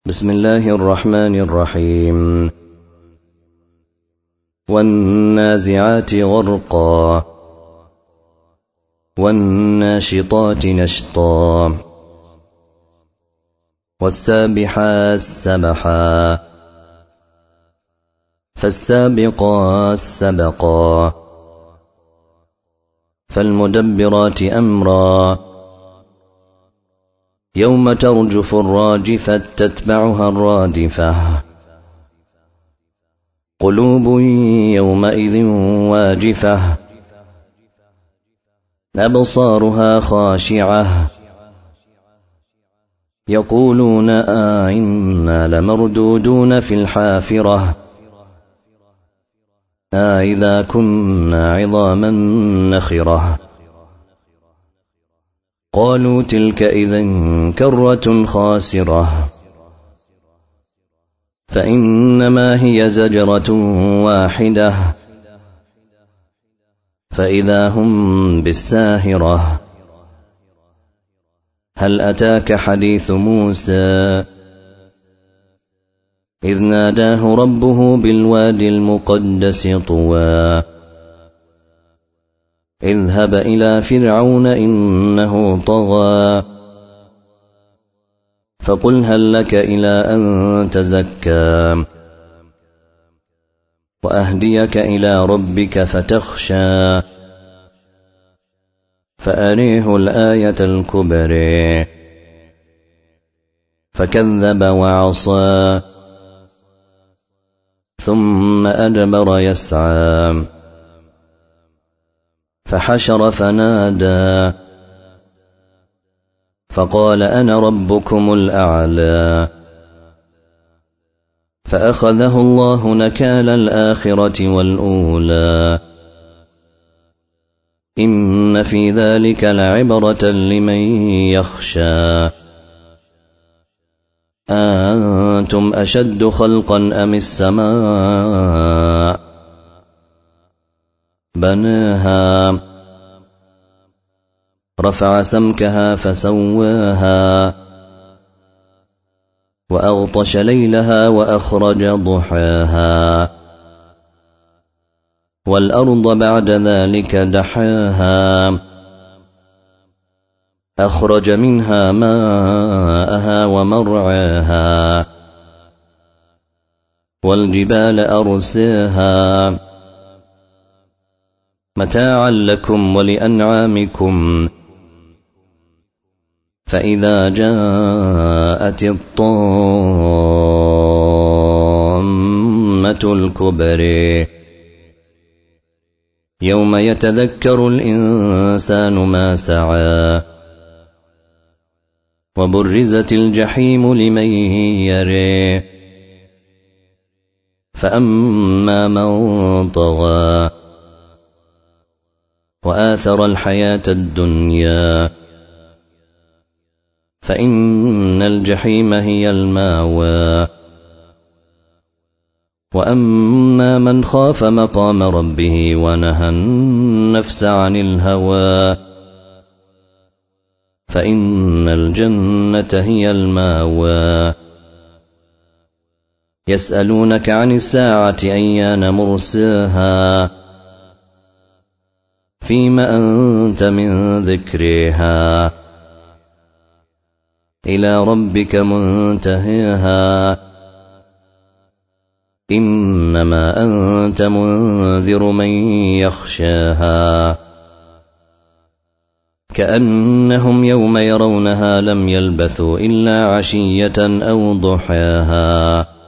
بسم الله الرحمن الرحيم. والنازعات غرقا والناشطات نشطا والسابحات سبحا فالسابقات سبقا فالمدبرات أمرا يوم ترجف الراجفة تتبعها الرادفة قلوب يومئذ واجفة أبصارها خاشعة يقولون أئنا لمردودون في الحافرة أئذا كنا عظاما نخرة قالوا تلك إذا كرة خاسرة فإنما هي زجرة واحدة فإذا هم بالساهرة هل أتاك حديث موسى إذ ناداه ربه بالوادي المقدس طوى اذهب إلى فرعون إنه طغى فقل هل لك إلى أن تزكى وأهديك إلى ربك فتخشى فأريه الآية الكبرى فكذب وعصى ثم أدبر يسعى فحشر فنادى فقال أنا ربكم الأعلى فأخذه الله نكال الآخرة والأولى إن في ذلك لعبرة لمن يخشى أنتم أشد خلقا أم السماء بناها رفع سمكها فسواها وأغطش ليلها وأخرج ضحاها والأرض بعد ذلك دحاها أخرج منها ماءها ومرعاها والجبال أرساها متاعا لكم ولأنعامكم فإذا جاءت الطامة الكبرى يوم يتذكر الإنسان ما سعى وبرزت الجحيم لمن يرى فأما من طغى وآثر الحياة الدنيا فإن الجحيم هي الماوى وأما من خاف مقام ربه ونهى النفس عن الهوى فإن الجنة هي الماوى يسألونك عن الساعة أيان مرساها فيما أنت من ذكرها إلى ربك منتهيها إنما أنت منذر من يخشاها كأنهم يوم يرونها لم يلبثوا إلا عشية أو ضحاها